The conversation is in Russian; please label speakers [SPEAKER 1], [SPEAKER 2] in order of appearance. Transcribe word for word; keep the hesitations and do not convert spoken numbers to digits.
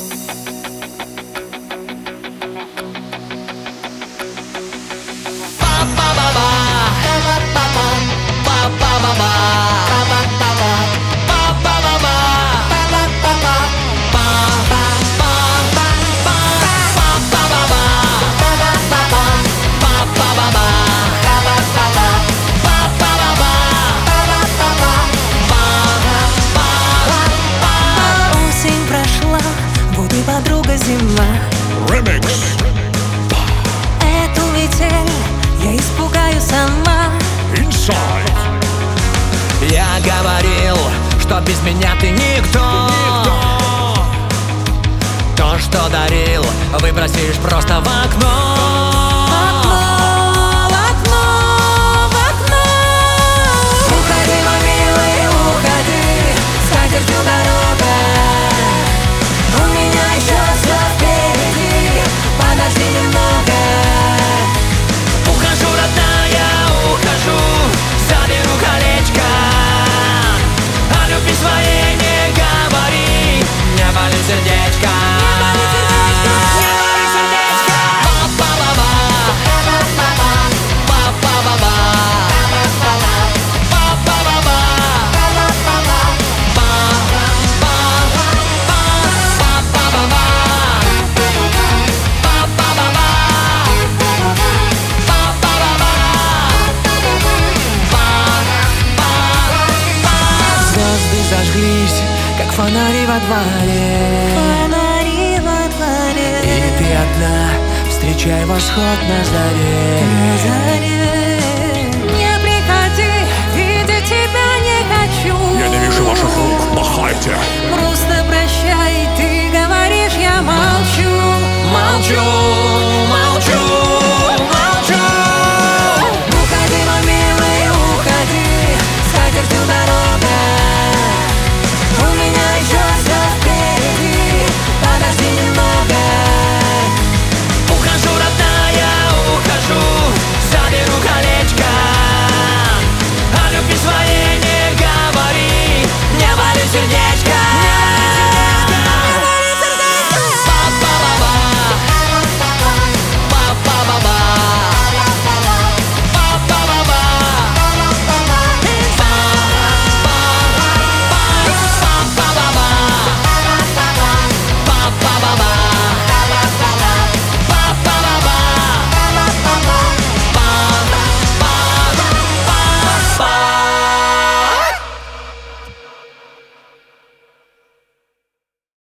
[SPEAKER 1] Осень прошла, вот и подруга зима.
[SPEAKER 2] Ремикс.
[SPEAKER 1] Эту метель я испугаю сама.
[SPEAKER 2] Inside.
[SPEAKER 3] Я говорил, что без меня ты никто. То, что дарил, выбросишь просто в окно.
[SPEAKER 1] В окно, в окно, в окно. Уходи, мой милый, уходи, скатертью дорога. У меня еще все впереди, подожди немного.
[SPEAKER 3] Ухожу, родная, ухожу, заберу колечко. О любви своей не говори, не болит сердечко.
[SPEAKER 1] Звезды
[SPEAKER 3] Зажглись, как фонари во дворе.
[SPEAKER 1] фонари во дворе.
[SPEAKER 3] И ты одна, встречай восход на заре.
[SPEAKER 1] На заре. Не приходи, видеть тебя не хочу.
[SPEAKER 2] Я не вижу ваших рук, махайте.